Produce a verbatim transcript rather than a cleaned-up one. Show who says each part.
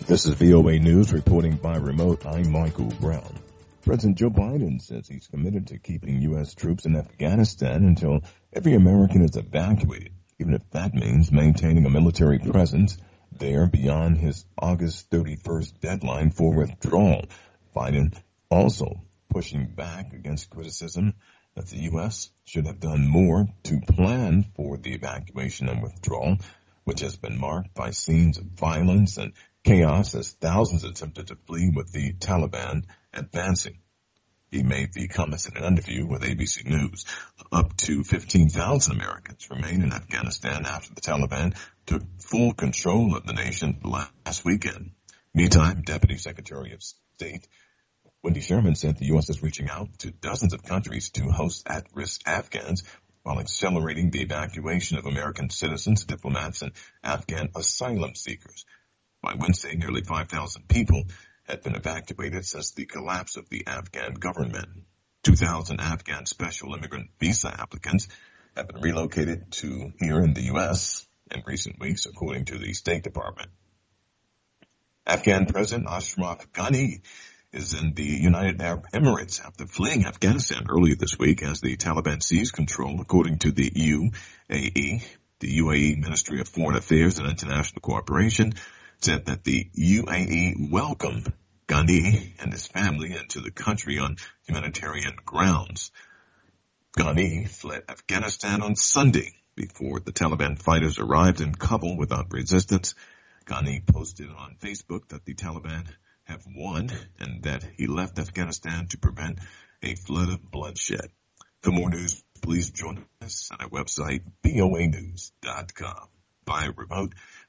Speaker 1: This is V O A News reporting by remote. I'm Michael Brown. President Joe Biden says he's committed to keeping U S troops in Afghanistan until every American is evacuated, even if that means maintaining a military presence there beyond his August thirty-first deadline for withdrawal. Biden also pushing back against criticism that the U S should have done more to plan for the evacuation and withdrawal, which has been marked by scenes of violence and chaos as thousands attempted to flee with the Taliban advancing. He made the comments in an interview with A B C News. Up to fifteen thousand Americans remain in Afghanistan after the Taliban took full control of the nation last weekend. Meantime, Deputy Secretary of State Wendy Sherman said the U S is reaching out to dozens of countries to host at-risk Afghans while accelerating the evacuation of American citizens, diplomats, and Afghan asylum seekers. By Wednesday, nearly five thousand people had been evacuated since the collapse of the Afghan government. two thousand Afghan special immigrant visa applicants have been relocated to here in the U S in recent weeks, according to the State Department. Afghan President Ashraf Ghani is in the United Arab Emirates after fleeing Afghanistan earlier this week as the Taliban seized control, according to the U A E. The U A E Ministry of Foreign Affairs and International Cooperation said that the U A E welcomed Ghani and his family into the country on humanitarian grounds. Ghani fled Afghanistan on Sunday before the Taliban fighters arrived in Kabul without resistance. Ghani posted on Facebook that the Taliban have won and that he left Afghanistan to prevent a flood of bloodshed. For more news, please join us on our website, V O A news dot com. By remote,